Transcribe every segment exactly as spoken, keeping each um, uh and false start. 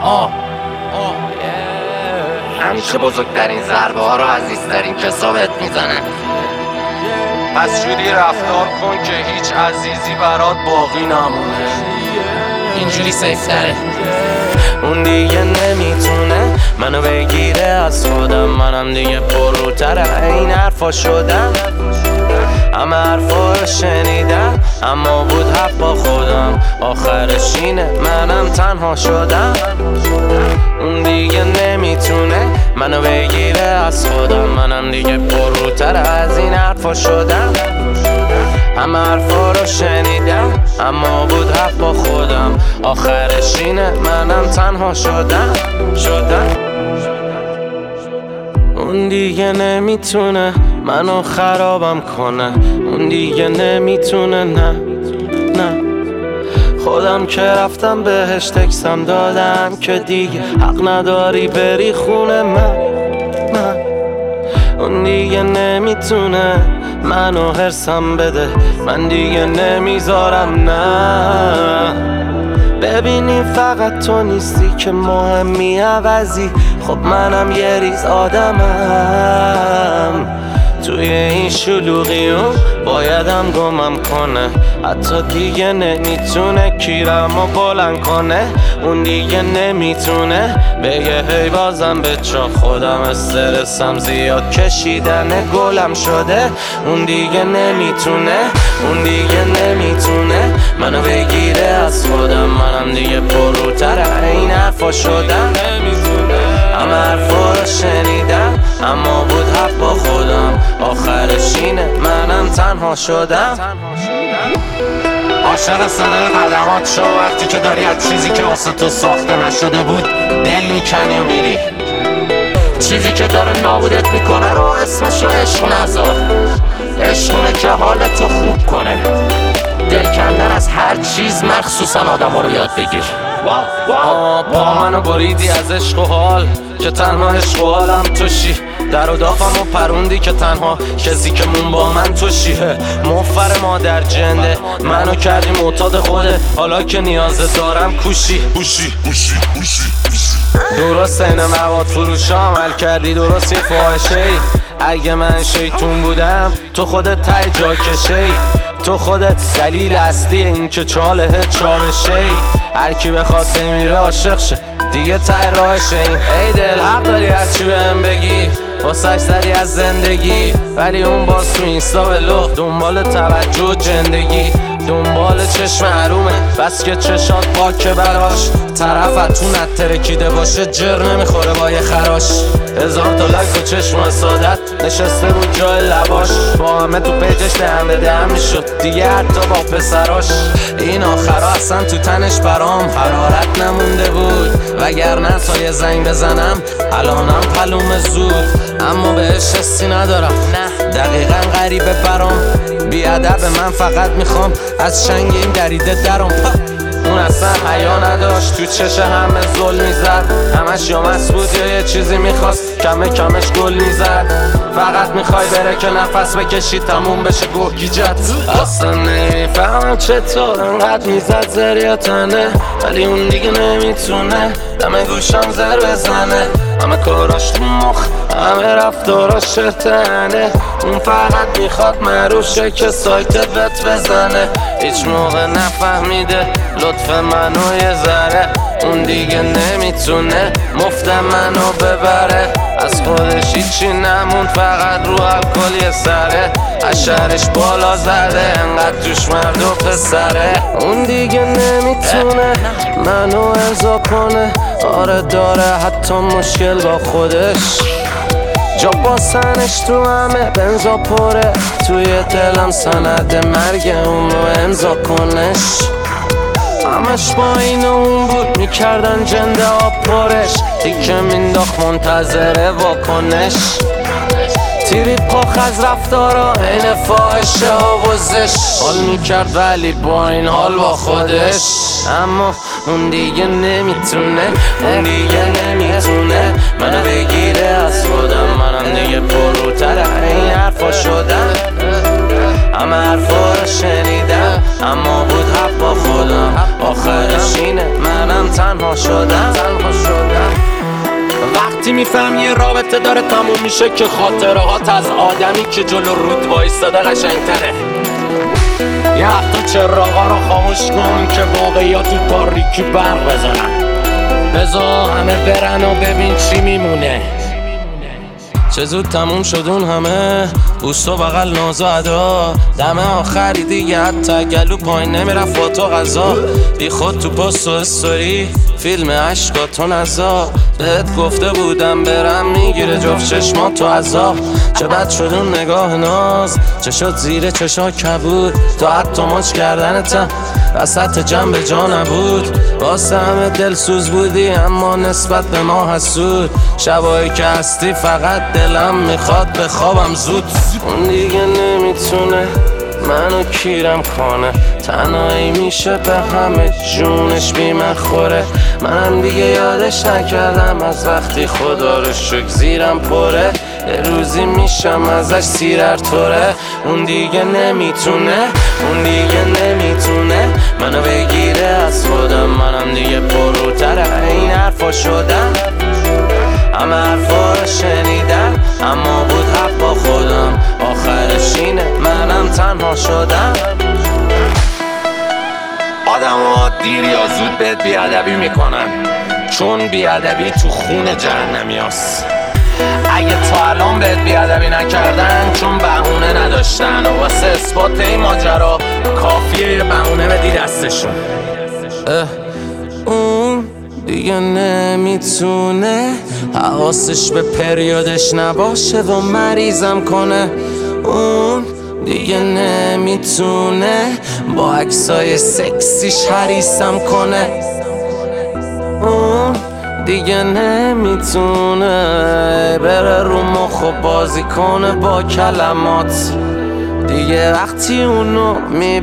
آه همیشه بزرگترین ضربه ها رو عزیزترین کسا بهت میزنن. پس جوری رفتار کن که هیچ عزیزی برات باقی نمونه. اینجوری سیف تره. اون دیگه نمیتونه منو بگیره از خودم، منم دیگه پرروتره این حرفا شدم. همه حرفا رو شنیدم اما بود حق با خودم، آخرش اینه منم تنها شدم. اون دیگه نمیتونه منو بگیره از خودم، منم دیگه پرروتر از این حرفا شدم. همه حرفا رو شنیدم اما بود حق با خودم، آخرش اینه منم تنها شدم شدم. اون دیگه نمیتونه منو خرابم کنه، اون دیگه نمیتونه نه نه. خودم که رفتم بهش تکسم دادم که دیگه حق نداری بری خونه من من. اون دیگه نمیتونه منو هرسم بده، من دیگه نمیذارم نه. ببینی فقط تو نیستی که مهمی عوضی، خب منم یه ریز آدمم. توی این شلوغیون بایدم گمم کنه، حتی دیگه نمیتونه کیرمو بلند کنه. اون دیگه نمیتونه بگه هی بازم به چا، خودم استرسم زیاد کشیدن گلم شده. اون دیگه نمیتونه اون دیگه نمیتونه منو بگیره از خودم، منم دیگه پرروتر این حرفا شدم. همه حرفا رو شنیدم اما بود حق با خودم، آخرش اینه منم تنها شدم. عاشق صدای قدمات شو وقتی که داری از چیزی که واسه تو ساخته نشده بود دل میکنی و میری. چیزی که داره نابودت میکنه رو اسمشو عشق نذار. عشقونه که حالتو خوب کنه. دل کندن از هر چیز مخصوصا آدم رو یاد بگیر. با منو بریدی از عشق و حال که تنها عشق و حالم توشی. در و دافم و پروندی که تنها کسی که مون با من توشیه. مفر مادر جنده منو کردی معتاد خوده، حالا که نیاز دارم کوشی کوشی کوشی کوشی. درست این مواد فروشا عمل کردی، درست یه فاحشه ای. اگه من شیطون بودم تو خودت تای جا کشه ای. تو خودت دلیل اصلی این که چاله چالشه ای. هر کی بخواد میره عاشق شه دیگه ته راهشه این. ای دل حق داری از چی بهم بگی، واسش زدی از زندگی، ولی اون باز تو اینستا به لخت دنبال توجه و جندگی، دنبال چشم حرومه بس که چشات پاکه براش. طرفت تو نترکیده باشه جر نمیخوره با یه خراش. هزار تا لک و چشم سادت نشسته بود جای لباش، با همه تو پیجش دهم به دهم میشد دیگه حتی با پسراش. این آخرا اصلا تو تنش برام حرارت نمونده بود، وگرنه تا یه زنگ بزنم الانم پلوم زود. اما بهش حسی ندارم نه دقیقا غریبه برام. بیادب من فقط میخوام از شنگ این دریده درم. اون اصلا حیا نداشت تو چش همه ظلم میزد، همش یا مست بود یا یه چیزی میخواست کمه کمش گل میزد. فقط میخوای بره که نفس بکشی تموم بشه گوگیجت. اصلا نمیفهمم چطور انقدر میزد زریاتنه، ولی اون دیگه نمیتونه دم گوشم زر بزنه. همه کاراش تو مخ همه رفتاراش شتنه، اون فقط میخواد مروشه که سایتت بت بزنه. هیچ موقع نفهمیده لطف منو یه ذره، اون دیگه نمیتونه مفت منو ببره. از خودش هیچی نموند فقط رو الکل یه سره، اشرش بالا زده انقدر توش مرد و پسره. اون دیگه نمیتونه منو ارضا کنه، آره داره حتی مشکل با خودش. جا باسنش تو همه بنزا پره، توی دلم سند مرگ اون رو امضا کنش. همش با این اون بود میکردن جنده ها پرش، دیگه مینداخت منتظره واکنش. تیری پاخ از رفتارا این فاحشه ها وزش، حال میکرد ولی با این حال با خودش. اما اون دیگه نمیتونه اون دیگه نمیتونه منو بگیره از خودم، منم دیگه پرروتر این حرفا شدم. همه حرفا رو شنیدم اما بود حق با خودم آخرش اینه منم تنها شدم تنها شدم وقتی میفهم یه رابطه داره تموم میشه که خاطره هات از آدمی که جلو رود وایستاده قشنگتره. یه وقتا چراغا رو خاموش کن که واقعیات تو تاریکی برق بزنن. بذار همه برن و ببین چی میمونه. چه زود تموم شد اون همه بوست و بغل ناز و ادا دم آخری دیگه حتی گلو پایین نمیرفت با تو غذا بی خود تو پست و استوری فیلم عشقاتو نزا بهت گفته بودم برم میگیره جفت چشمات تو عذاب چه بد شد اون نگاه ناز چه شد زیر چشا کبود تو حتی ماچ کردنتم وسط جنب جا نبود واسه همه دلسوز بودی اما نسبت به ما حسود شبایی که هستی فقط دلم میخواد بخوابم زود اون دیگه نمیتونه منو کیرم خانه تنهایی میشه به همه جونش بی من خوره منم دیگه یادش نکردم از وقتی خدا رو شکر زیرم پره یه روزی میشم ازش سیرر توره اون دیگه نمیتونه اون دیگه نمیتونه منو بگیره از خودم منم دیگه پروتره این حرفا شدم همه حرفا رو شنیدم اما بود حق با خودم آخرش اینه منم تنها شدم. آدم ها دیر یا زود بهت بیادبی میکنن چون بیادبی تو خون جهنمی هست. اگه تا الان بهت بیادبی نکردن چون بهونه نداشتن و واسه اثبات این ماجرا کافیه یه بهونه بدی دستشون. اون دیگه نمیتونه حواسش به پریودش نباشه و مریضم کنه اون دیگه نمیتونه با عکسای سکسیش حریصم کنه اون دیگه نمیتونه بره رو مخ و بازی کنه با کلمات دیگه وقتی اونو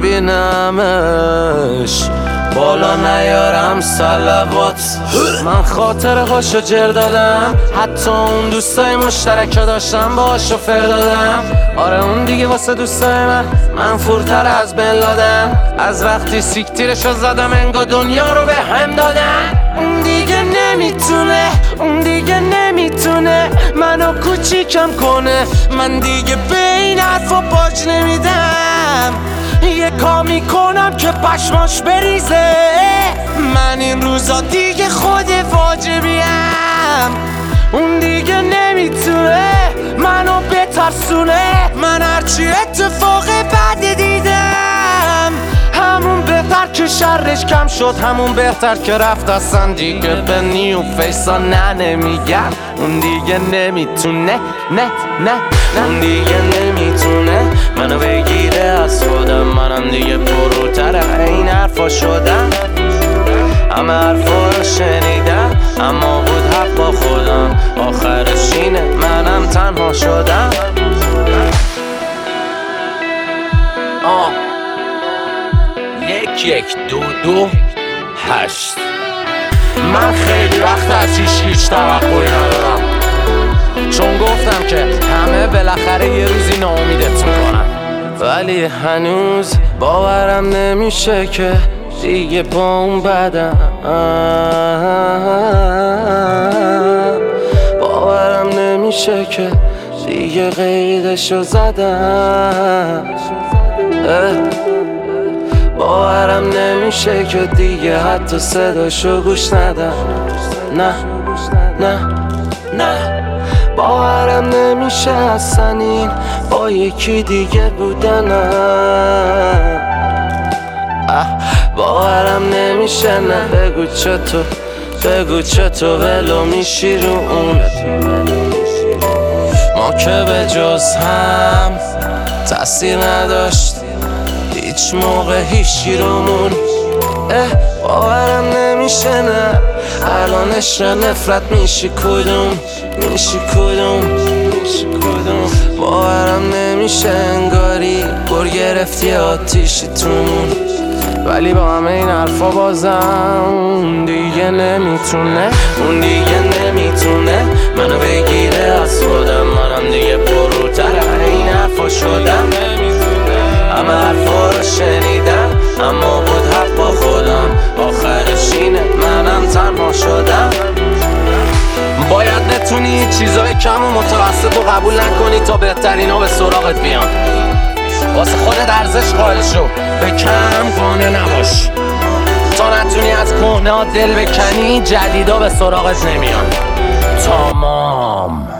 میبینمش بالا نیارم صلوات من خاطره هاشو جر دادم حتی اون دوستای مشترک داشتم باهاشو فر دادم آره اون دیگه واسه دوستای من من فورتر از بن لادن از وقتی سیکتیرشو زدم انگار دنیا رو به هم دادن اون دیگه نمیتونه اون دیگه نمیتونه منو کوچیکم کنه من دیگه به این حرفا باج نمیدم یه کامی کنم که پشماش بریزه من این روزا دیگه خود واجبیم اون دیگه نمیتونه منو بترسونه من هرچی اتفاق بد دیدم همون بهتر که شرش کم شد همون بهتر که رفت اصلا دیگه به نیو فیسا نه نمیگم اون دیگه نمیتونه نه نه اون دیگه نمیتونه منو بگیره از خودم منم دیگه پروتره این حرفا شدم همه حرفا رو شنیدم اما بود حق با خودم آخرش اینه منم تنها شدم. آه یک یک دو دو هشت من خیلی وقت از هیچ هیچ توقعی ندارم چون گفتم که همه بالاخره یه روزی ناامیدت میکنن ولی هنوز باورم نمیشه که دیگه با اون بدم باورم نمیشه که دیگه قیدشو زدم باورم نمیشه که دیگه حتی صداشو گوش ندم نه نه نه باورم نمیشه اصلا این با یکی دیگه بودنم باورم نمیشه نه بگو چطور بگو چطور ولو میشی رو اون ما که به جز هم تأثیر نداشت هیچ موقع هیچی رومون باورم نمیشه نه الان عشق نفرت میشی کدوم میشی کدوم میشی کدوم باورم نمیشه انگاری گر گرفتی آتیشی تومون ولی با همه این حرفا بازم دیگه نمیتونه اون دیگه نمیتونه منو بگیره از خودم منم دیگه پروتره این حرفا شدم نمیتونه همه حرفا رو شنیدم اما بود حق با خودم، آخرش اینه منم تنها شدم. باید نتونی چیزای کم و متوسط رو قبول نکنی تا بهترینا به سراغت بیان. واسه خودت ارزش قائل شو، به کم قانع نباش تا نتونی از کهنه ها دل بکنی، جدیدا به سراغت نمیان. تمام.